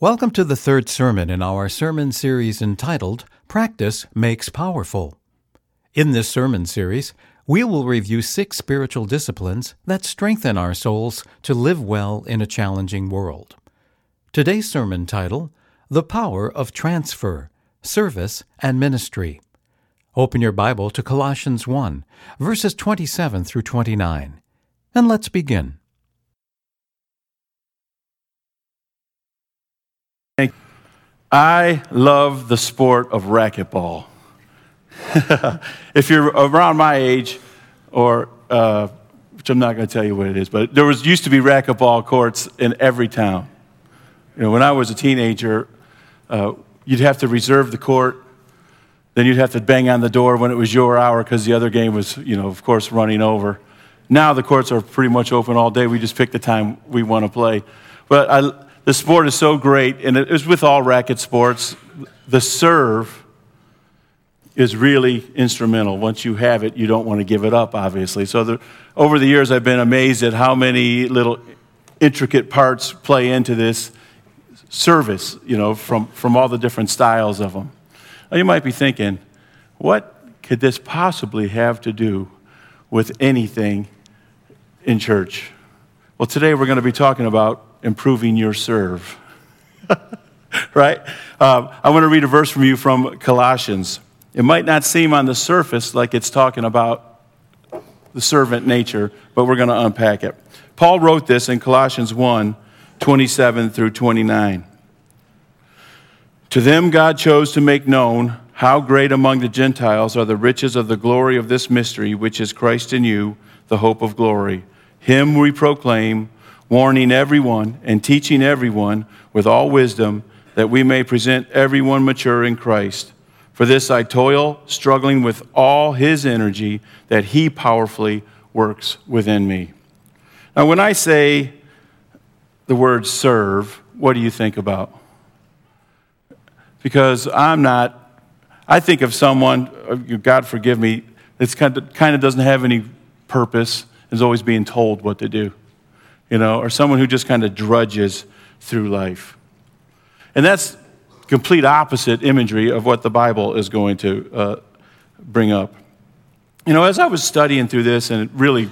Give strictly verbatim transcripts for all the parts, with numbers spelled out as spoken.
Welcome to the third sermon in our sermon series entitled, Practice Makes Powerful. In this sermon series, we will review six spiritual disciplines that strengthen our souls to live well in a challenging world. Today's sermon title, The Power of Transfer, Service, and Ministry. Open your Bible to Colossians one, verses twenty-seven through twenty-nine, and let's begin. I love the sport of racquetball. If you're around my age, or uh, which I'm not going to tell you what it is, but there was used to be racquetball courts in every town. You know, when I was a teenager, uh, you'd have to reserve the court, then you'd have to bang on the door when it was your hour because the other game was, you know, of course, running over. Now the courts are pretty much open all day. We just pick the time we want to play. But I. The sport is so great, and it is with all racket sports. The serve is really instrumental. Once you have it, you don't want to give it up, obviously. So the, over the years, I've been amazed at how many little intricate parts play into this service, you know, from, from all the different styles of them. Now, you might be thinking, what could this possibly have to do with anything in church? Well, today we're going to be talking about improving your serve, right? Um, I want to read a verse from you from Colossians. It might not seem on the surface like it's talking about the servant nature, but we're going to unpack it. Paul wrote this in Colossians one, twenty-seven through twenty-nine. To them God chose to make known how great among the Gentiles are the riches of the glory of this mystery, which is Christ in you, the hope of glory. Him we proclaim, warning everyone and teaching everyone with all wisdom, that we may present everyone mature in Christ. For this I toil, struggling with all his energy, that he powerfully works within me. Now, when I say the word serve, what do you think about? Because I'm not, I think of someone, God forgive me, that's kind of, kind of doesn't have any purpose, is always being told what to do. You know, or someone who just kind of drudges through life. And that's complete opposite imagery of what the Bible is going to uh, bring up. You know, as I was studying through this and it really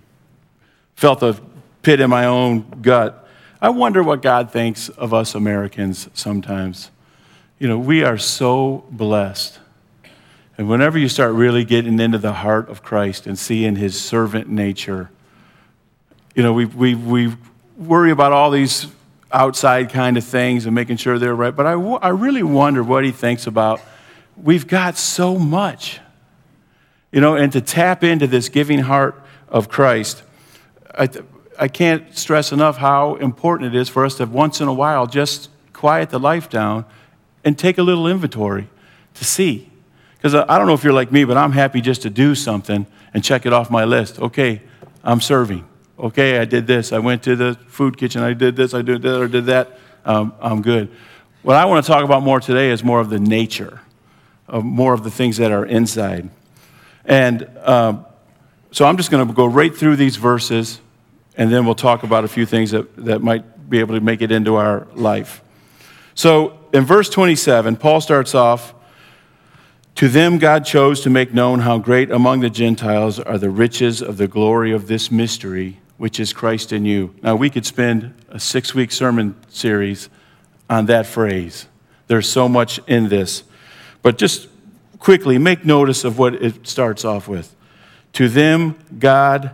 felt a pit in my own gut, I wonder what God thinks of us Americans sometimes. You know, we are so blessed. And whenever you start really getting into the heart of Christ and seeing his servant nature, you know, we we we worry about all these outside kind of things and making sure they're right. But I, I really wonder what he thinks about, we've got so much, you know, and to tap into this giving heart of Christ, I, I can't stress enough how important it is for us to once in a while just quiet the life down and take a little inventory to see. Because I don't know if you're like me, but I'm happy just to do something and check it off my list. Okay, I'm serving. Okay, I did this. I went to the food kitchen. I did this. I did that or did that. Um, I'm good. What I want to talk about more today is more of the nature, of more of the things that are inside. And um, so I'm just going to go right through these verses, and then we'll talk about a few things that, that might be able to make it into our life. So in verse twenty-seven, Paul starts off, to them God chose to make known how great among the Gentiles are the riches of the glory of this mystery, which is Christ in you. Now, we could spend a six-week sermon series on that phrase. There's so much in this. But just quickly, make notice of what it starts off with. To them, God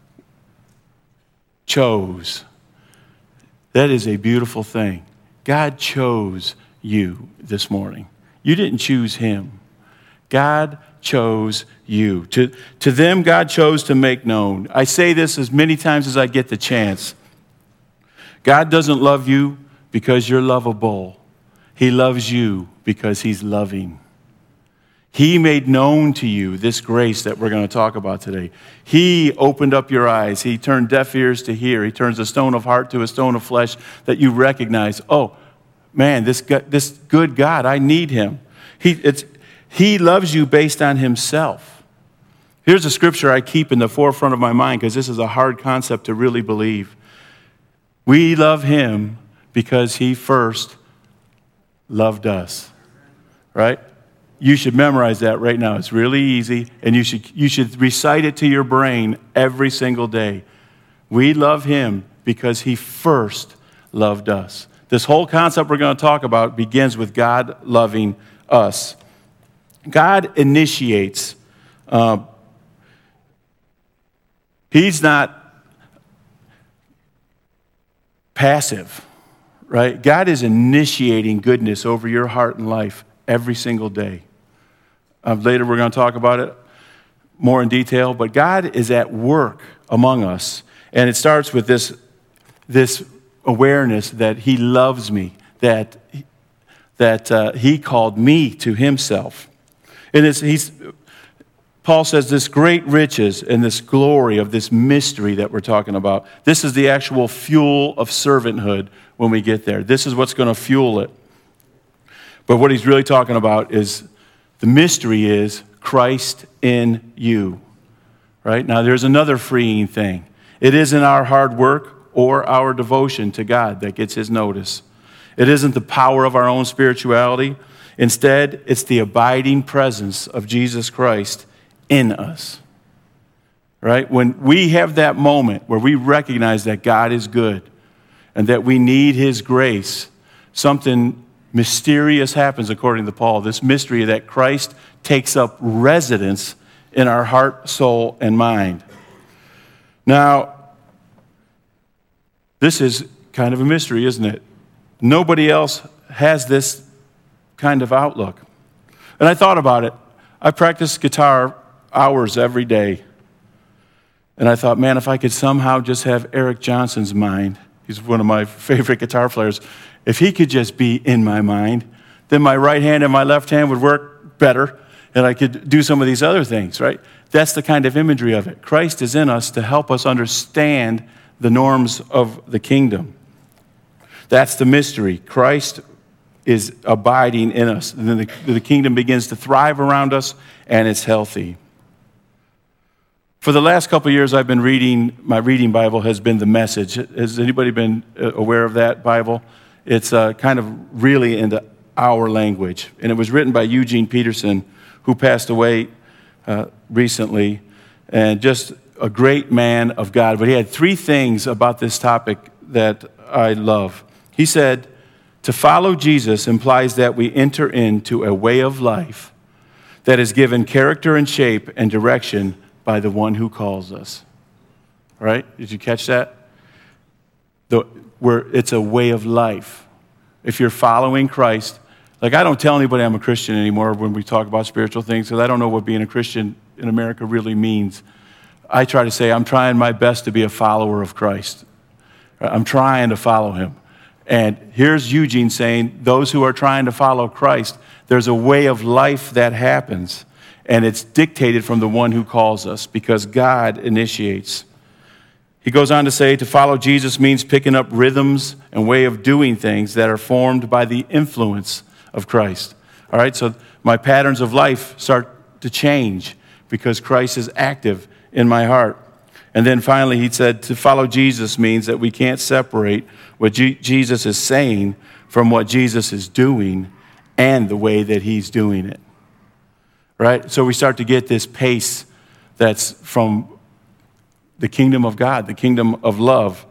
chose. That is a beautiful thing. God chose you this morning. You didn't choose him. God chose you. To, to them, God chose to make known. I say this as many times as I get the chance. God doesn't love you because you're lovable. He loves you because he's loving. He made known to you this grace that we're going to talk about today. He opened up your eyes. He turned deaf ears to hear. He turns a stone of heart to a stone of flesh that you recognize, oh, man, this, this good God, I need him. He, it's, he loves you based on himself. Here's a scripture I keep in the forefront of my mind because this is a hard concept to really believe. We love him because he first loved us. Right? You should memorize that right now. It's really easy, and you should, you should recite it to your brain every single day. We love him because he first loved us. This whole concept we're going to talk about begins with God loving us. God initiates. Uh, he's not passive, right? God is initiating goodness over your heart and life every single day. Uh, later we're going to talk about it more in detail, but God is at work among us. And it starts with this, this awareness that he loves me, that, that uh, he called me to himself. And it's, he's, Paul says this great riches and this glory of this mystery that we're talking about, this is the actual fuel of servanthood when we get there. This is what's going to fuel it. But what he's really talking about is the mystery is Christ in you, right? Now, there's another freeing thing. It isn't our hard work or our devotion to God that gets his notice. It isn't the power of our own spirituality. Instead, it's the abiding presence of Jesus Christ in us, right? When we have that moment where we recognize that God is good and that we need his grace, something mysterious happens according to Paul. This mystery that Christ takes up residence in our heart, soul, and mind. Now, this is kind of a mystery, isn't it? Nobody else has this kind of outlook. And I thought about it. I practice guitar hours every day. And I thought, man, if I could somehow just have Eric Johnson's mind, he's one of my favorite guitar players, if he could just be in my mind, then my right hand and my left hand would work better, and I could do some of these other things, right? That's the kind of imagery of it. Christ is in us to help us understand the norms of the kingdom. That's the mystery. Christ is abiding in us, and then the, the kingdom begins to thrive around us, and it's healthy. For the last couple of years, I've been reading, my reading Bible has been The Message. Has anybody been aware of that Bible? It's uh, kind of really into our language. And it was written by Eugene Peterson, who passed away uh, recently, and just a great man of God. But he had three things about this topic that I love. He said, to follow Jesus implies that we enter into a way of life that is given character and shape and direction by the one who calls us. All right? Did you catch that? The, where it's a way of life. If you're following Christ, like I don't tell anybody I'm a Christian anymore when we talk about spiritual things, because I don't know what being a Christian in America really means. I try to say I'm trying my best to be a follower of Christ. I'm trying to follow him. And here's Eugene saying, those who are trying to follow Christ, there's a way of life that happens, and it's dictated from the one who calls us, because God initiates. He goes on to say, to follow Jesus means picking up rhythms and way of doing things that are formed by the influence of Christ. All right, so my patterns of life start to change because Christ is active in my heart. And then finally, he said, to follow Jesus means that we can't separate what G- Jesus is saying from what Jesus is doing and the way that he's doing it. Right? So we start to get this pace that's from the kingdom of God, the kingdom of love.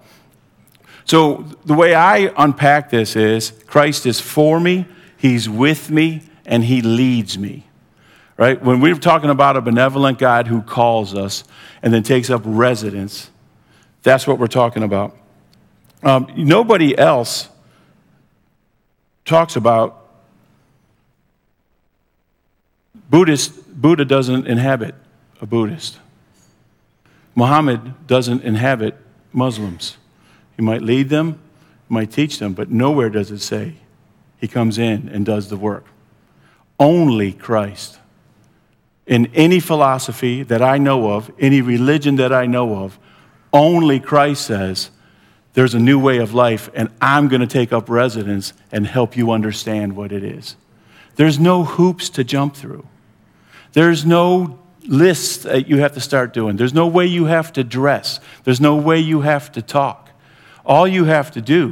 So the way I unpack this is Christ is for me, he's with me, and he leads me. Right? When we're talking about a benevolent God who calls us and then takes up residence, that's what we're talking about. Um, nobody else talks about Buddhist. Buddha doesn't inhabit a Buddhist. Muhammad doesn't inhabit Muslims. He might lead them, he might teach them, but nowhere does it say he comes in and does the work. Only Christ. In any philosophy that I know of, any religion that I know of, only Christ says, there's a new way of life, and I'm going to take up residence and help you understand what it is. There's no hoops to jump through. There's no list that you have to start doing. There's no way you have to dress. There's no way you have to talk. All you have to do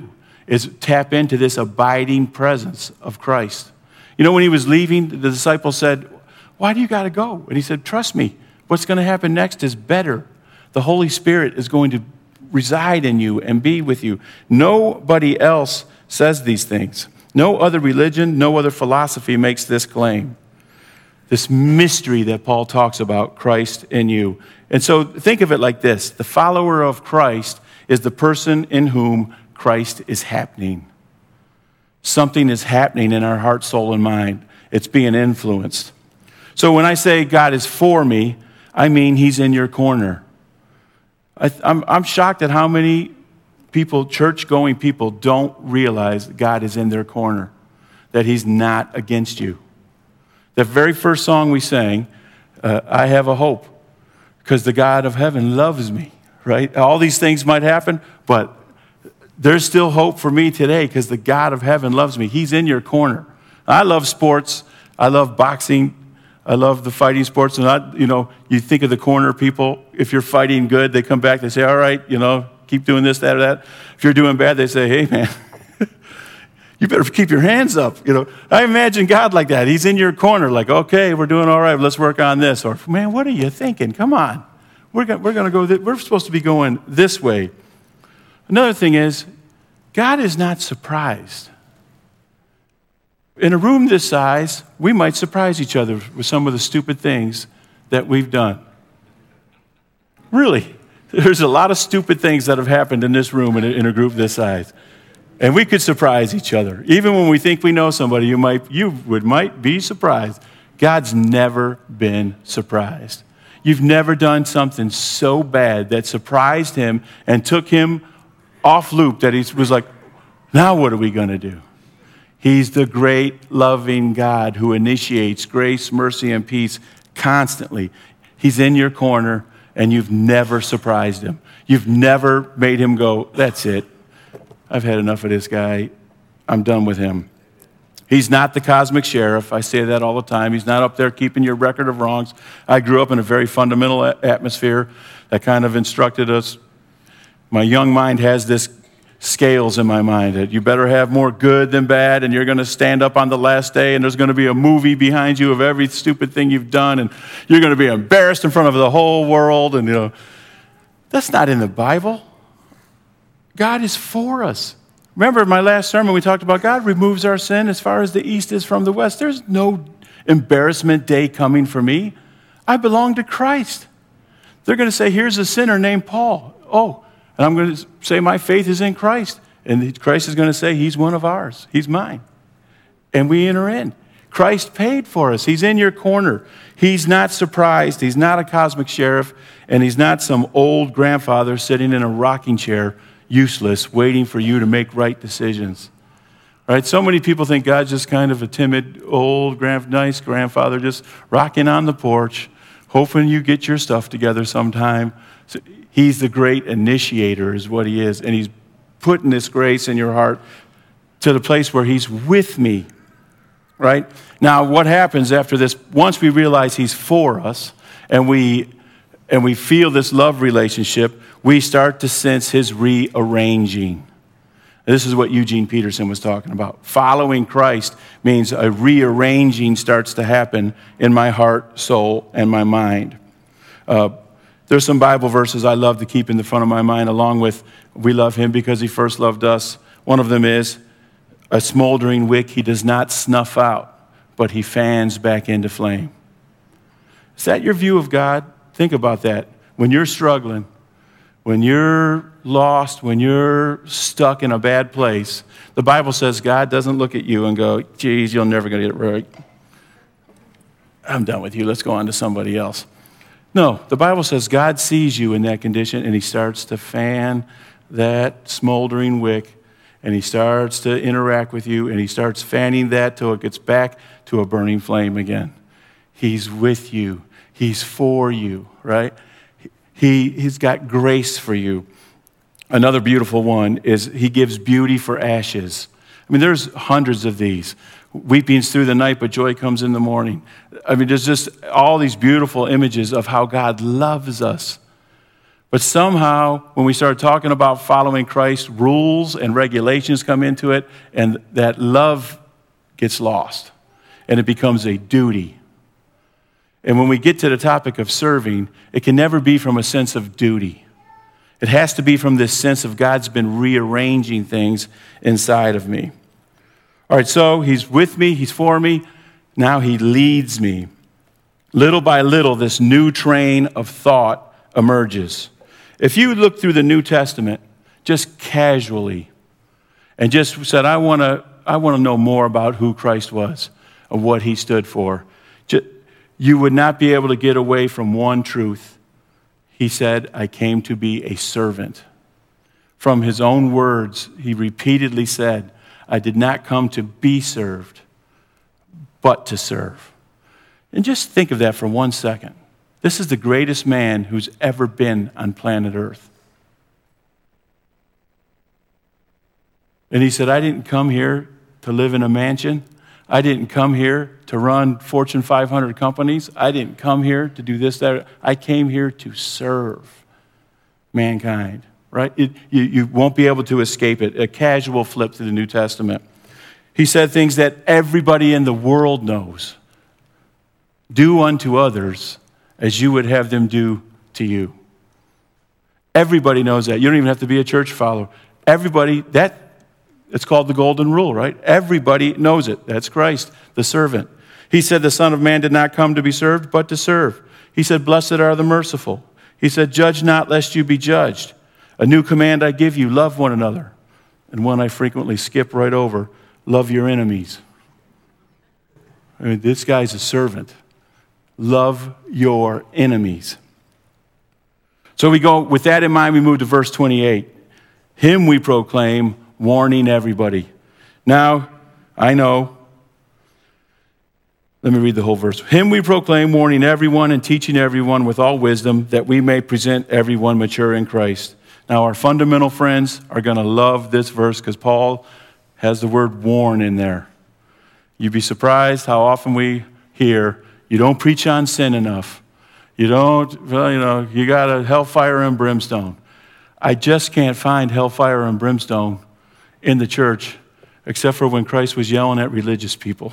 is tap into this abiding presence of Christ. You know, when he was leaving, the disciples said, why do you got to go? And he said, trust me, what's going to happen next is better. The Holy Spirit is going to reside in you and be with you. Nobody else says these things. No other religion, no other philosophy makes this claim. This mystery that Paul talks about, Christ in you. And so think of it like this. The follower of Christ is the person in whom Christ is happening. Something is happening in our heart, soul, and mind. It's being influenced. So when I say God is for me, I mean he's in your corner. I, I'm, I'm shocked at how many people, church-going people, don't realize that God is in their corner, that he's not against you. The very first song we sang, uh, I have a hope, because the God of heaven loves me, right? All these things might happen, but there's still hope for me today because the God of heaven loves me. He's in your corner. I love sports. I love boxing. I love the fighting sports. And, I, you know, you think of the corner people. If you're fighting good, they come back. They say, all right, you know, keep doing this, that, or that. If you're doing bad, they say, hey, man, you better keep your hands up. You know, I imagine God like that. He's in your corner like, okay, we're doing all right. Let's work on this. Or, man, what are you thinking? Come on. We're going we're to go, th- we're supposed to be going this way. Another thing is, God is not surprised. In a room this size, we might surprise each other with some of the stupid things that we've done. Really, there's a lot of stupid things that have happened in this room in a, in a group this size. And we could surprise each other. Even when we think we know somebody, you might you would might be surprised. God's never been surprised. You've never done something so bad that surprised him and took him off loop that he was like, now what are we going to do? He's the great, loving God who initiates grace, mercy, and peace constantly. He's in your corner, and you've never surprised him. You've never made him go, that's it. I've had enough of this guy. I'm done with him. He's not the cosmic sheriff. I say that all the time. He's not up there keeping your record of wrongs. I grew up in a very fundamental atmosphere that kind of instructed us. My young mind has this scales in my mind that you better have more good than bad, and you're going to stand up on the last day, and there's going to be a movie behind you of every stupid thing you've done, and you're going to be embarrassed in front of the whole world. And you know, that's not in the Bible. God is for us. Remember my last sermon, we talked about God removes our sin as far as the east is from the west. There's no embarrassment day coming for me. I belong to Christ. They're going to say, here's a sinner named Paul. Oh, and I'm going to say my faith is in Christ. And Christ is going to say he's one of ours. He's mine. And we enter in. Christ paid for us. He's in your corner. He's not surprised. He's not a cosmic sheriff. And he's not some old grandfather sitting in a rocking chair, useless, waiting for you to make right decisions. Right? So many people think God's just kind of a timid, old, grand, nice grandfather just rocking on the porch, hoping you get your stuff together sometime. So he's the great initiator is what he is. And he's putting this grace in your heart to the place where he's with me. Right? Now, what happens after this, once we realize he's for us and we and we feel this love relationship, we start to sense his rearranging. This is what Eugene Peterson was talking about. Following Christ means a rearranging starts to happen in my heart, soul, and my mind. Uh, there's some Bible verses I love to keep in the front of my mind, along with we love him because he first loved us. One of them is a smoldering wick he does not snuff out, but he fans back into flame. Is that your view of God? Think about that. When you're struggling, when you're lost, when you're stuck in a bad place, the Bible says God doesn't look at you and go, geez, you're never going to get it right. I'm done with you. Let's go on to somebody else. No, the Bible says God sees you in that condition, and he starts to fan that smoldering wick, and he starts to interact with you, and he starts fanning that till it gets back to a burning flame again. He's with you. He's for you, right? He, he's got grace for you. Another beautiful one is he gives beauty for ashes. I mean, there's hundreds of these. Weeping's through the night, but joy comes in the morning. I mean, there's just all these beautiful images of how God loves us. But somehow, when we start talking about following Christ, rules and regulations come into it, and that love gets lost, and it becomes a duty. And when we get to the topic of serving, it can never be from a sense of duty. It has to be from this sense of God's been rearranging things inside of me. All right, so he's with me, he's for me, now he leads me. Little by little, this new train of thought emerges. If you look through the New Testament just casually and just said, I want to I want to know more about who Christ was and what he stood for, you would not be able to get away from one truth. He said, I came to be a servant. From his own words, he repeatedly said, I did not come to be served, but to serve. And just think of that for one second. This is the greatest man who's ever been on planet Earth. And he said, I didn't come here to live in a mansion. I didn't come here to run Fortune five hundred companies. I didn't come here to do this, that. I came here to serve mankind, right? It, you, you won't be able to escape it. A casual flip to the New Testament. He said things that everybody in the world knows. Do unto others as you would have them do to you. Everybody knows that. You don't even have to be a church follower. Everybody, that it's called the golden rule, right? Everybody knows it. That's Christ, the servant. He said the Son of Man did not come to be served, but to serve. He said, blessed are the merciful. He said, judge not, lest you be judged. A new command I give you, love one another. And one I frequently skip right over, love your enemies. I mean, this guy's a servant. Love your enemies. So we go, with that in mind, we move to verse twenty-eight. Him we proclaim, warning everybody. Now, I know, let me read the whole verse. Him we proclaim, warning everyone and teaching everyone with all wisdom, that we may present everyone mature in Christ. Now, our fundamental friends are going to love this verse because Paul has the word warn in there. You'd be surprised how often we hear, you don't preach on sin enough. You don't, well, you know, you got a hellfire and brimstone. I just can't find hellfire and brimstone in the church except for when Christ was yelling at religious people.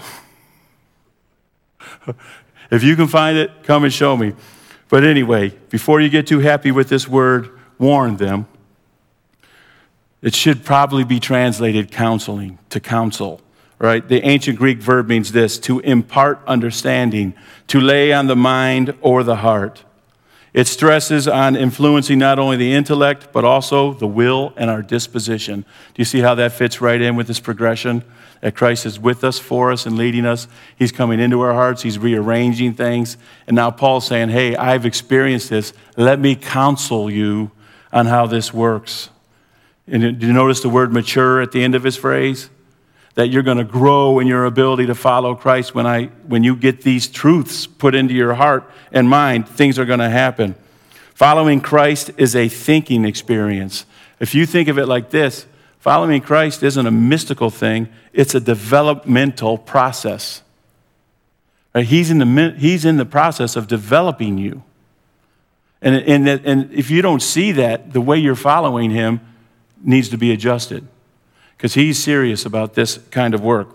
If you can find it, come and show me. But anyway, before you get too happy with this word, warn them. It should probably be translated counseling, to counsel. Right? The ancient Greek verb means this, to impart understanding, to lay on the mind or the heart. It stresses on influencing not only the intellect, but also the will and our disposition. Do you see how that fits right in with this progression? That Christ is with us, for us, and leading us. He's coming into our hearts. He's rearranging things. And now Paul's saying, hey, I've experienced this. Let me counsel you on how this works. And did you notice the word mature at the end of his phrase? That you're going to grow in your ability to follow Christ. When I, when you get these truths put into your heart and mind, things are going to happen. Following Christ is a thinking experience. If you think of it like this, following Christ isn't a mystical thing. It's a developmental process. Right? He's in the, he's in the process of developing you. And, and, and if you don't see that, the way you're following him needs to be adjusted. Because he's serious about this kind of work.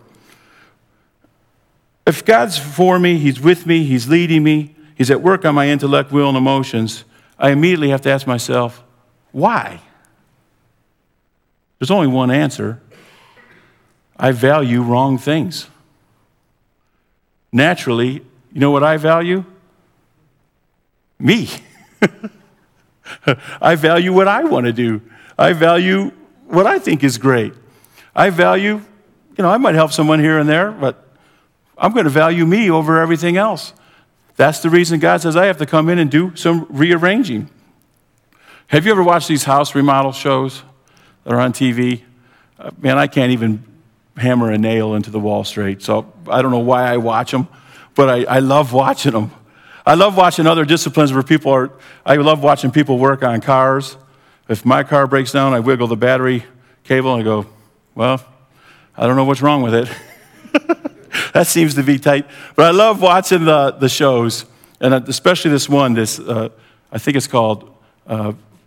If God's for me, he's with me, he's leading me, he's at work on my intellect, will, and emotions, I immediately have to ask myself, why? There's only one answer. I value wrong things. Naturally, you know what I value? Me. I value what I want to do. I value what I think is great. I value, you know, I might help someone here and there, but I'm going to value me over everything else. That's the reason God says I have to come in and do some rearranging. Have you ever watched these house remodel shows that are on T V? Uh, man, I can't even hammer a nail into the wall straight, so I don't know why I watch them, but I, I love watching them. I love watching other disciplines where people are, I love watching people work on cars. If my car breaks down, I wiggle the battery cable and I go, well, I don't know what's wrong with it. That seems to be tight. But I love watching the, the shows, and especially this one, this uh, I think it's called uh,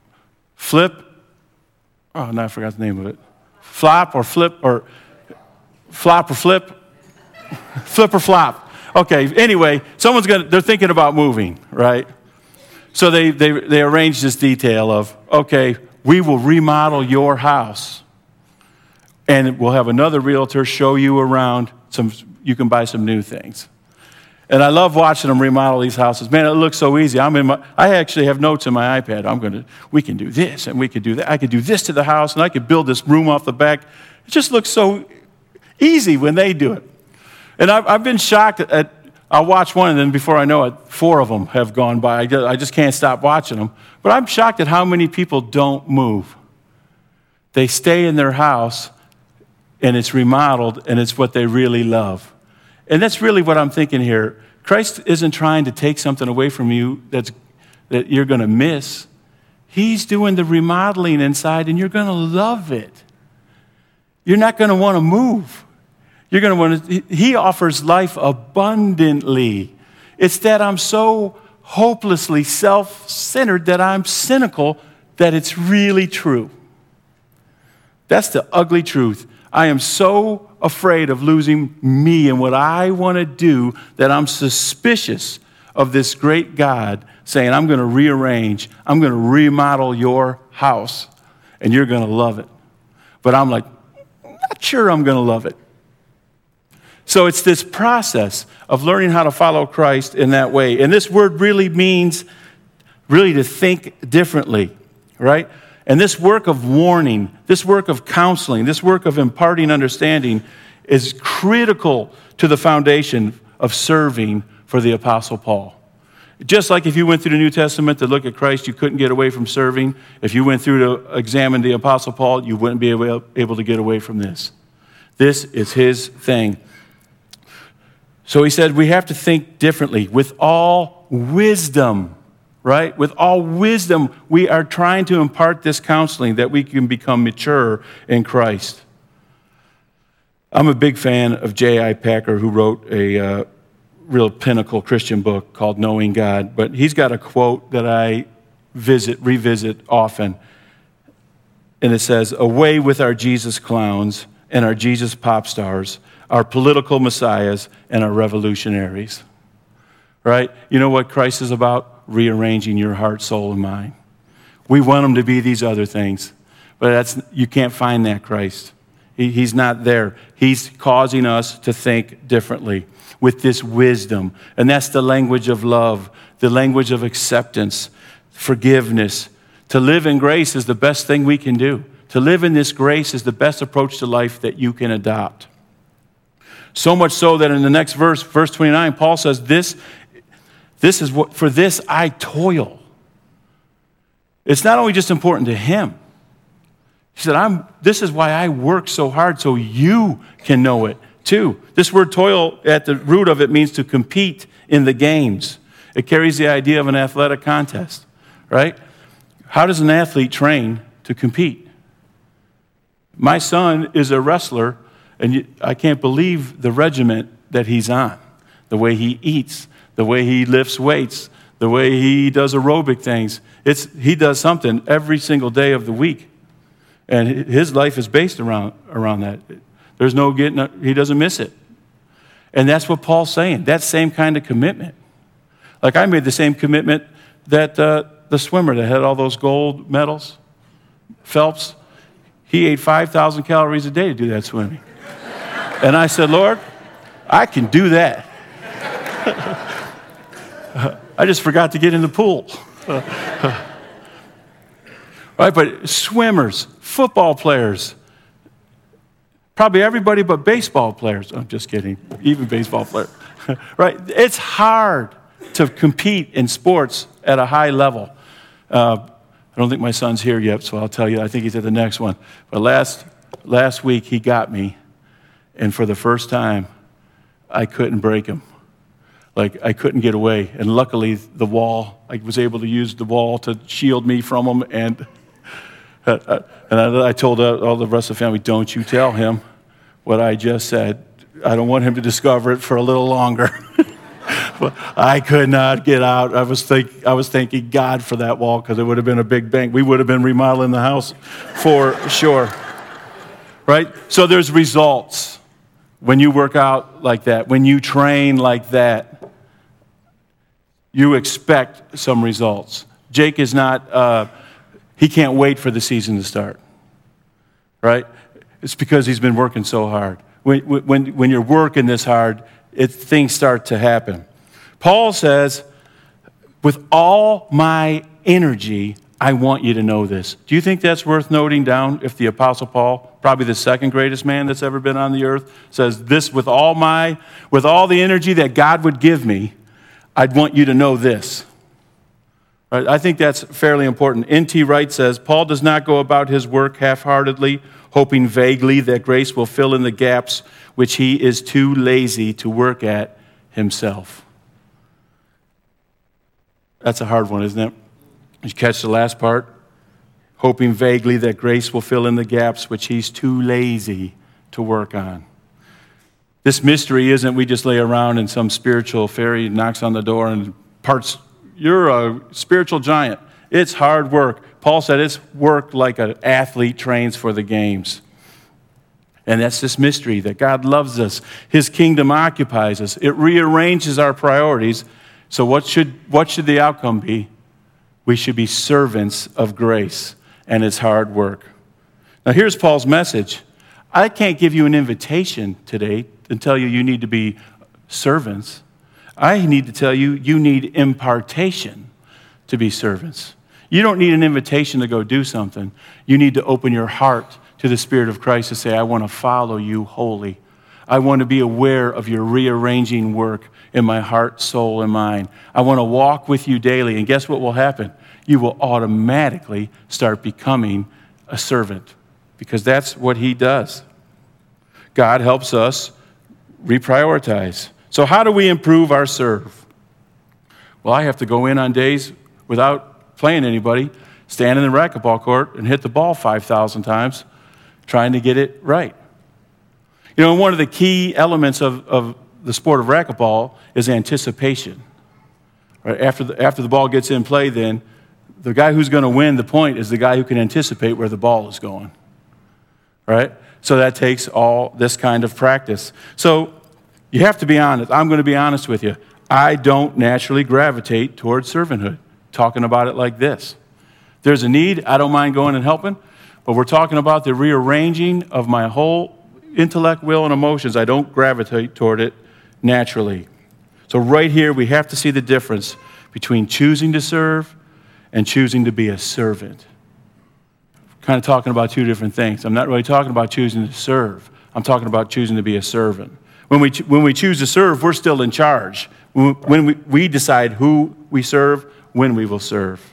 flip, oh, no, I forgot the name of it. Flop or flip or flop or flip? Flip or flop. Okay, anyway, someone's going to, they're thinking about moving, right? So they, they, they arrange this detail of, okay, we will remodel your house. And we'll have another realtor show you around. Some, you can buy some new things. And I love watching them remodel these houses. Man, it looks so easy. I'm in my, I actually have notes in my iPad. I'm going to, we can do this and we could do that. I could do this to the house and I could build this room off the back. It just looks so easy when they do it. And I've, I've been shocked at, I'll watch one and then before I know it, four of them have gone by. I just, I just can't stop watching them. But I'm shocked at how many people don't move. They stay in their house and it's remodeled and it's what they really love. And that's really what I'm thinking here. Christ isn't trying to take something away from you that's, that you're going to miss. He's doing the remodeling inside, and you're going to love it. You're not going to want to move. You're going to want to. He offers life abundantly. It's that I'm so hopelessly self-centered that I'm cynical that it's really true. That's the ugly truth. I am so afraid of losing me and what I want to do that I'm suspicious of this great God saying, I'm going to rearrange, I'm going to remodel your house, and you're going to love it. But I'm like, not sure I'm going to love it. So it's this process of learning how to follow Christ in that way. And this word really means really to think differently, right? And this work of warning, this work of counseling, this work of imparting understanding is critical to the foundation of serving for the Apostle Paul. Just like if you went through the New Testament to look at Christ, you couldn't get away from serving. If you went through to examine the Apostle Paul, you wouldn't be able, able to get away from this. This is his thing. So he said we have to think differently with all wisdom. Right? With all wisdom, we are trying to impart this counseling that we can become mature in Christ. I'm a big fan of J I Packer, who wrote a uh, real pinnacle Christian book called Knowing God. But he's got a quote that I visit, revisit often. And it says, away with our Jesus clowns and our Jesus pop stars, our political messiahs and our revolutionaries. Right? You know what Christ is about? Rearranging your heart, soul, and mind. We want him to be these other things, but that's you can't find that Christ. He, he's not there. He's causing us to think differently with this wisdom, and that's the language of love, the language of acceptance, forgiveness. To live in grace is the best thing we can do. To live in this grace is the best approach to life that you can adopt. So much so that in the next verse, verse twenty-nine, Paul says, this This is what, for this I toil. It's not only just important to him. He said, I'm, this is why I work so hard so you can know it too. This word toil, at the root of it, means to compete in the games. It carries the idea of an athletic contest, right? How does an athlete train to compete? My son is a wrestler, and I can't believe the regiment that he's on, the way he eats, the way he lifts weights, the way he does aerobic things. It's, he does something every single day of the week. And his life is based around, around that. There's no getting, he doesn't miss it. And that's what Paul's saying, that same kind of commitment. Like I made the same commitment that uh, the swimmer that had all those gold medals, Phelps, he ate five thousand calories a day to do that swimming. And I said, Lord, I can do that. I just forgot to get in the pool. Right, but swimmers, football players, probably everybody but baseball players. I'm just kidding, even baseball players. Right, it's hard to compete in sports at a high level. Uh, I don't think my son's here yet, so I'll tell you, I think he's at the next one. But last, last week he got me, and for the first time, I couldn't break him. Like, I couldn't get away. And luckily, the wall, I was able to use the wall to shield me from him. And, uh, and I, I told all the rest of the family, don't you tell him what I just said. I don't want him to discover it for a little longer. I could not get out. I was, think, I was thanking God for that wall because it would have been a big bang. We would have been remodeling the house for sure. Right? So there's results when you work out like that. When you train like that, you expect some results. Jake is not, uh, he can't wait for the season to start. Right? It's because he's been working so hard. When, when, when you're working this hard, it, things start to happen. Paul says, with all my energy, I want you to know this. Do you think that's worth noting down if the Apostle Paul, probably the second greatest man that's ever been on the earth, says this with all my, with all the energy that God would give me, I'd want you to know this. Right? I think that's fairly important. N T Wright says, Paul does not go about his work half-heartedly, hoping vaguely that grace will fill in the gaps which he is too lazy to work at himself. That's a hard one, isn't it? Did you catch the last part? Hoping vaguely that grace will fill in the gaps which he's too lazy to work on. This mystery isn't we just lay around and some spiritual fairy knocks on the door and parts, you're a spiritual giant. It's hard work. Paul said it's work like an athlete trains for the games. And that's this mystery that God loves us. His kingdom occupies us. It rearranges our priorities. So what should, what should the outcome be? We should be servants of grace, and it's hard work. Now here's Paul's message. I can't give you an invitation today and tell you you need to be servants. I need to tell you you need impartation to be servants. You don't need an invitation to go do something. You need to open your heart to the Spirit of Christ to say, I want to follow you wholly. I want to be aware of your rearranging work in my heart, soul, and mind. I want to walk with you daily. And guess what will happen? You will automatically start becoming a servant because that's what he does. God helps us reprioritize. So how do we improve our serve? Well, I have to go in on days without playing anybody, stand in the racquetball court and hit the ball five thousand times, trying to get it right. You know, one of the key elements of, of the sport of racquetball is anticipation. Right? After the, after the ball gets in play, then, the guy who's going to win the point is the guy who can anticipate where the ball is going. Right? So that takes all this kind of practice. So you have to be honest. I'm going to be honest with you. I don't naturally gravitate towards servanthood, talking about it like this. There's a need, I don't mind going and helping, but we're talking about the rearranging of my whole intellect, will, and emotions. I don't gravitate toward it naturally. So right here, we have to see the difference between choosing to serve and choosing to be a servant. Kind of talking about two different things. I'm not really talking about choosing to serve. I'm talking about choosing to be a servant. When we, when we choose to serve, we're still in charge. When we, we decide who we serve, when we will serve.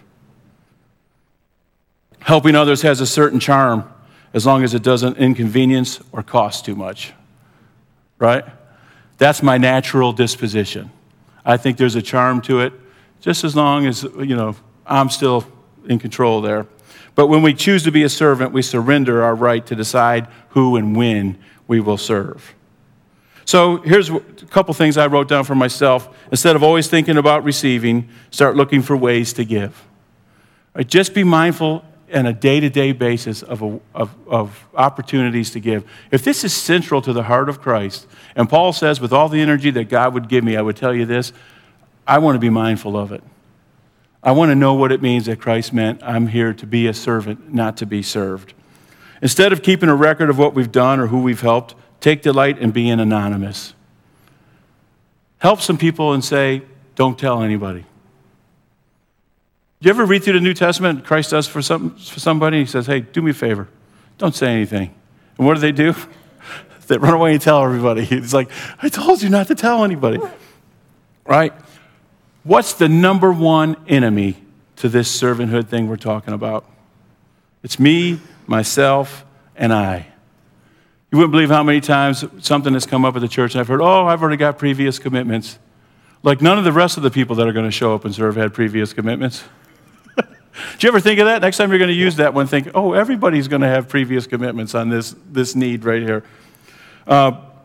Helping others has a certain charm as long as it doesn't inconvenience or cost too much. Right? That's my natural disposition. I think there's a charm to it, just as long as, you know, I'm still in control there. But when we choose to be a servant, we surrender our right to decide who and when we will serve. So here's a couple things I wrote down for myself. Instead of always thinking about receiving, start looking for ways to give. Right? Just be mindful on a day-to-day basis of, a, of, of opportunities to give. If this is central to the heart of Christ, and Paul says, with all the energy that God would give me, I would tell you this, I want to be mindful of it. I want to know what it means that Christ meant I'm here to be a servant, not to be served. Instead of keeping a record of what we've done or who we've helped, take delight in being anonymous. Help some people and say, don't tell anybody. You ever read through the New Testament, Christ does for, some, for somebody, he says, hey, do me a favor. Don't say anything. And what do they do? They run away and tell everybody. It's like, I told you not to tell anybody. Right? What's the number one enemy to this servanthood thing we're talking about? It's me, myself, and I. You wouldn't believe how many times something has come up at the church and I've heard, oh, I've already got previous commitments. Like none of the rest of the people that are going to show up and serve had previous commitments. Do you ever think of that? Next time you're going to use that one, think, oh, everybody's going to have previous commitments on this, this need right here. Uh,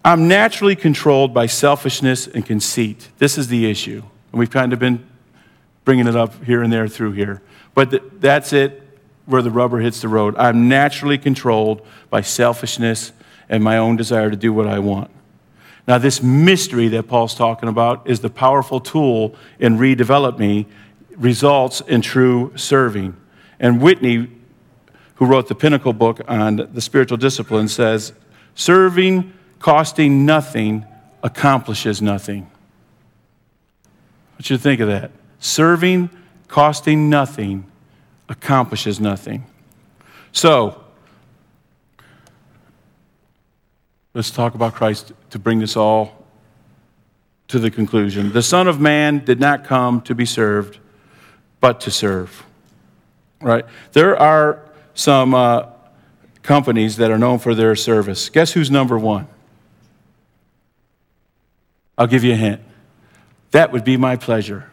I'm naturally controlled by selfishness and conceit. This is the issue. And we've kind of been bringing it up here and there through here. But th- that's it, where the rubber hits the road. I'm naturally controlled by selfishness and my own desire to do what I want. Now, this mystery that Paul's talking about is the powerful tool in Redevelop Me, results in true serving. And Whitney, who wrote the Pinnacle book on the spiritual discipline, says, serving costing nothing accomplishes nothing. I want you to think of that. Serving costing nothing accomplishes nothing. So, let's talk about Christ to bring this all to the conclusion. The Son of Man did not come to be served, but to serve. Right? There are some uh, companies that are known for their service. Guess who's number one? I'll give you a hint. That would be my pleasure.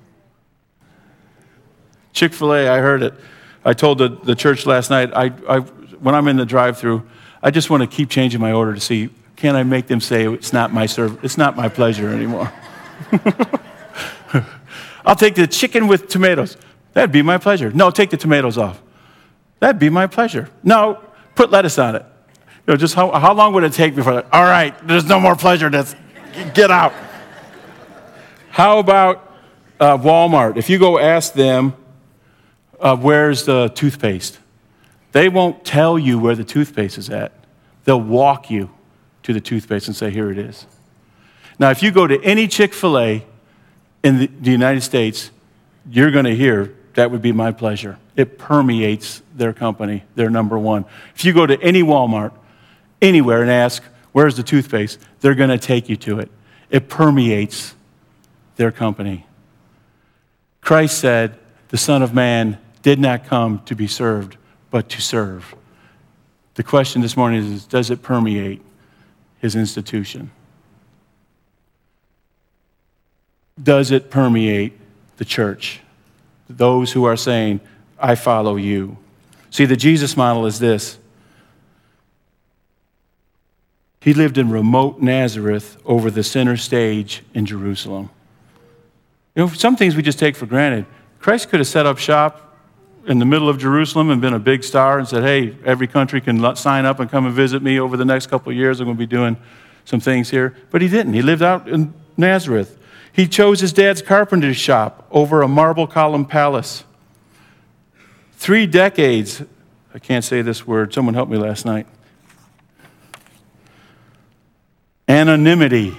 Chick-fil-A, I heard it. I told the, the church last night, I, I, when I'm in the drive-thru, I just want to keep changing my order to see, can I make them say it's not my serv- it's not my pleasure anymore. I'll take the chicken with tomatoes. That'd be my pleasure. No, take the tomatoes off. That'd be my pleasure. No, put lettuce on it. You know, just how, how long would it take before that? All right, there's no more pleasure. That's, get out. How about uh, Walmart? If you go ask them, uh, where's the toothpaste? They won't tell you where the toothpaste is at. They'll walk you to the toothpaste and say, here it is. Now, if you go to any Chick-fil-A in the, the United States, you're going to hear, that would be my pleasure. It permeates their company. They're number one. If you go to any Walmart, anywhere, and ask, where's the toothpaste? They're going to take you to it. It permeates their company. Christ said, the Son of Man did not come to be served, but to serve. The question this morning is, does it permeate his institution? Does it permeate the church? Those who are saying, I follow you. See, the Jesus model is this. He lived in remote Nazareth over the center stage in Jerusalem. You know, some things we just take for granted. Christ could have set up shop in the middle of Jerusalem and been a big star and said, hey, every country can sign up and come and visit me over the next couple of years. I'm going to be doing some things here. But he didn't. He lived out in Nazareth. He chose his dad's carpenter shop over a marble column palace. Three decades, I can't say this word, someone helped me last night. Anonymity.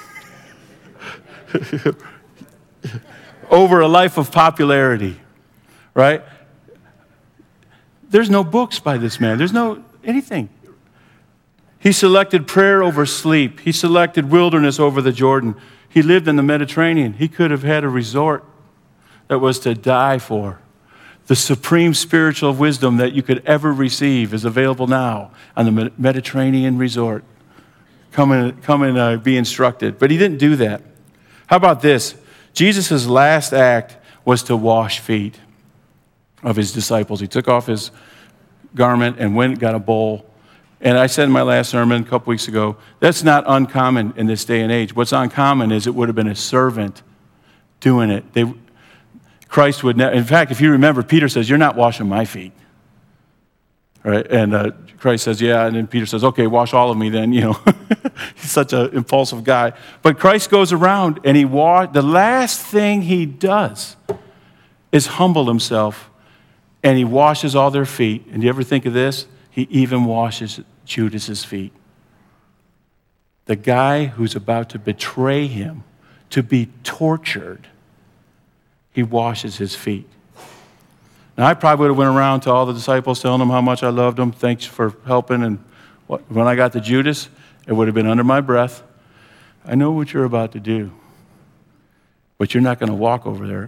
Over a life of popularity, right? There's no books by this man. There's no anything. He selected prayer over sleep. He selected wilderness over the Jordan. He lived in the Mediterranean. He could have had a resort that was to die for. The supreme spiritual wisdom that you could ever receive is available now on the Mediterranean resort. Come and, come and uh, be instructed. But he didn't do that. How about this? Jesus' last act was to wash feet of his disciples. He took off his garment and went and got a bowl. And I said in my last sermon a couple weeks ago, that's not uncommon in this day and age. What's uncommon is it would have been a servant doing it. They, Christ would never, in fact, if you remember, Peter says, you're not washing my feet. Right? And uh, Christ says, yeah. And then Peter says, okay, wash all of me then, you know. He's such an impulsive guy. But Christ goes around and he wa- the last thing he does is humble himself and he washes all their feet. And do you ever think of this? He even washes Judas's feet. The guy who's about to betray him, to be tortured, he washes his feet. Now, I probably would have went around to all the disciples telling them how much I loved them. Thanks for helping. And when I got to Judas, it would have been under my breath. I know what you're about to do, but you're not going to walk over there.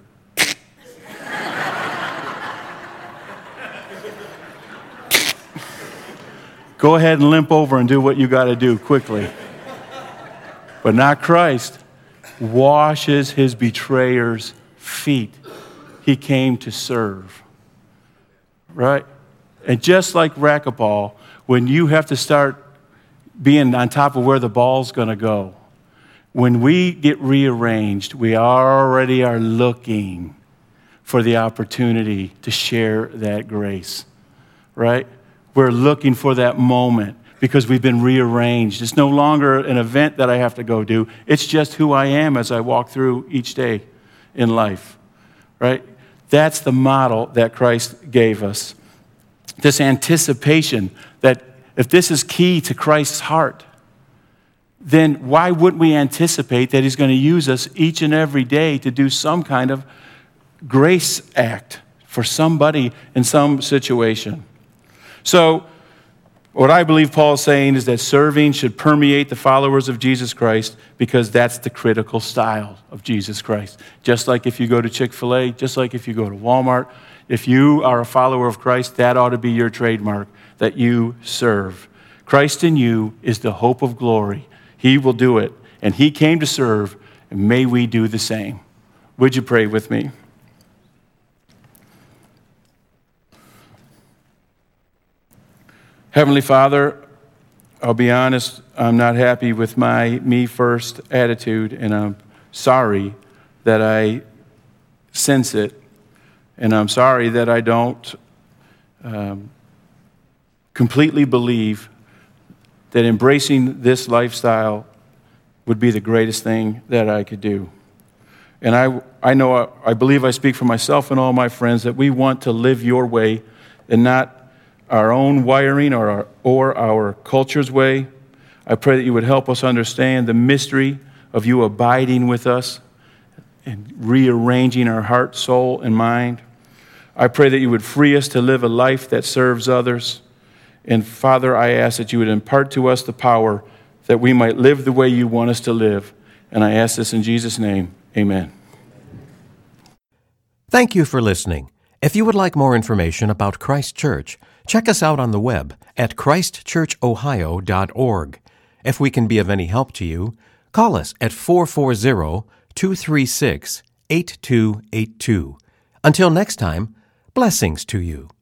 Go ahead and limp over and do what you got to do quickly. But not Christ. Washes his betrayer's feet. He came to serve. Right? And just like racquetball, when you have to start being on top of where the ball's going to go. When we get rearranged, we already are looking for the opportunity to share that grace, right? We're looking for that moment because we've been rearranged. It's no longer an event that I have to go do. It's just who I am as I walk through each day in life, right? That's the model that Christ gave us. This anticipation that if this is key to Christ's heart, then why wouldn't we anticipate that he's going to use us each and every day to do some kind of grace act for somebody in some situation? So what I believe Paul's saying is that serving should permeate the followers of Jesus Christ because that's the critical style of Jesus Christ. Just like if you go to Chick-fil-A, just like if you go to Walmart, if you are a follower of Christ, that ought to be your trademark, that you serve. Christ in you is the hope of glory. He will do it, and he came to serve, and may we do the same. Would you pray with me? Heavenly Father, I'll be honest, I'm not happy with my me-first attitude, and I'm sorry that I sense it, and I'm sorry that I don't um, completely believe that embracing this lifestyle would be the greatest thing that I could do. And I, I know, I believe I speak for myself and all my friends that we want to live your way and not our own wiring or our, or our culture's way. I pray that you would help us understand the mystery of you abiding with us and rearranging our heart, soul, and mind. I pray that you would free us to live a life that serves others. And Father, I ask that you would impart to us the power that we might live the way you want us to live. And I ask this in Jesus' name, amen. Thank you for listening. If you would like more information about Christ Church, check us out on the web at christ church ohio dot org. If we can be of any help to you, call us at four four zero, two three six, eight two eight two. Until next time, blessings to you.